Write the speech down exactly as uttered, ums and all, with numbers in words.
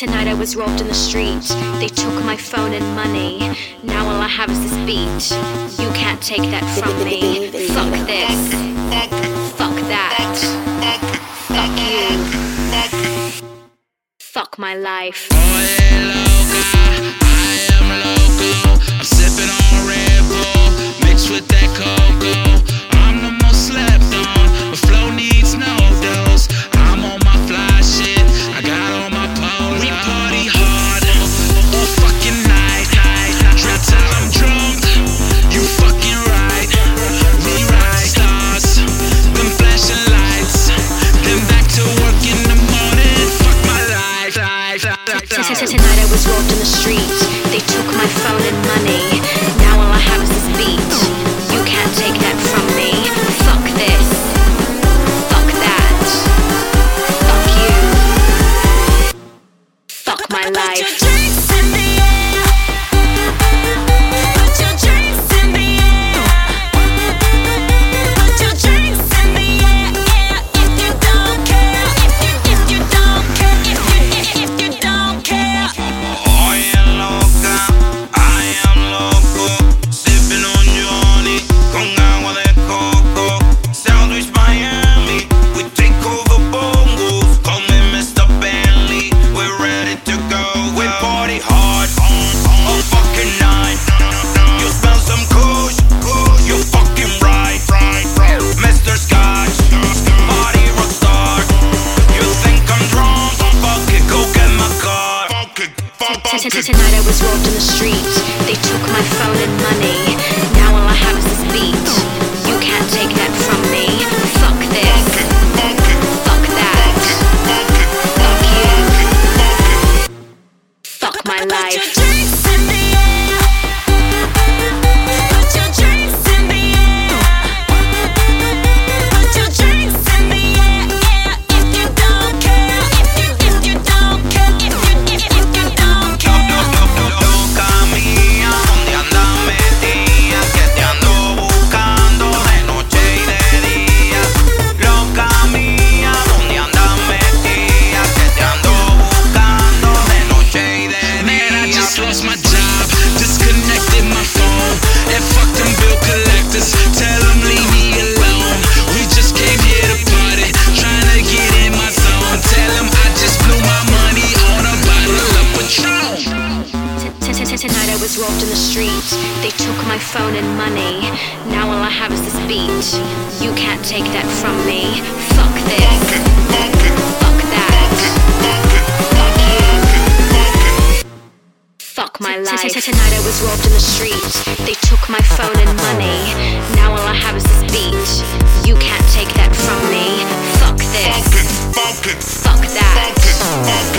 Tonight I was robbed in the street. They took my phone and money. Now all I have is this beat. You can't take that from me. Fuck this. Fuck that. Fuck you. Fuck my life. Oye loca, I am loco. I'm sipping on Red Bull, mixed with that cocoa. I'm the most slept on, but flow needs no dose. I'm on my fly shit, I got on my polo. We party hard, all fucking night. Drink till I'm drunk, you fucking right. We ride stars, them flashing lights, then back to work in the morning. Fuck my life. Tonight I was robbed in the street. They took my phone and money. Now all I have is this beat. You can't take that from me. Fuck this. Fuck that. Fuck you. Fuck my life. Put your drinks in the air. Put your drinks in the air. Put your drinks in the air. If you don't care, if you if you don't care, if you if you don't care. Oye loca, I am loco. Sipping on Johnny con agua de coco. Southwest Miami, we take over bongos. Call me Mister Bentley, we're ready to go. We party hard all fucking night. You smell some kush, you fucking right. Mister Scotch, party rockstar. You think I'm drunk? Fuck it, go get my car. Tonight I was robbed in the street. They took my phone and money. Now all I have is this beat. You can't take that from me. Fuck this. Fuck that. Fuck you. Fuck my Put your life. drinks in the air. Put your drinks in the air. Put your drinks in the air. If you don't care, if you if you don't care, if you if if you don't care. Loca mía, ¿dónde andas metida? Que te ando buscando de noche y de día. Loca mía, ¿dónde andas metida? Que te ando buscando de noche y de día. Man, I just lost my job, disconnected my phone, and fuck them bill collectors. Tell them leave me alone. We just came here to party, trying to get in my zone. Tell them I just blew my money on a bottle of Patron. Tonight I was robbed in the street. They took my phone and money. Now all I have is this beat. You can't take that from me. Fuck this. Fuck that. Fuck you. Fuck my life. Tonight I was robbed in the street. They took my phone and money. Now all I have is this beat. You can't take that from me. Fuck this. Fuck that.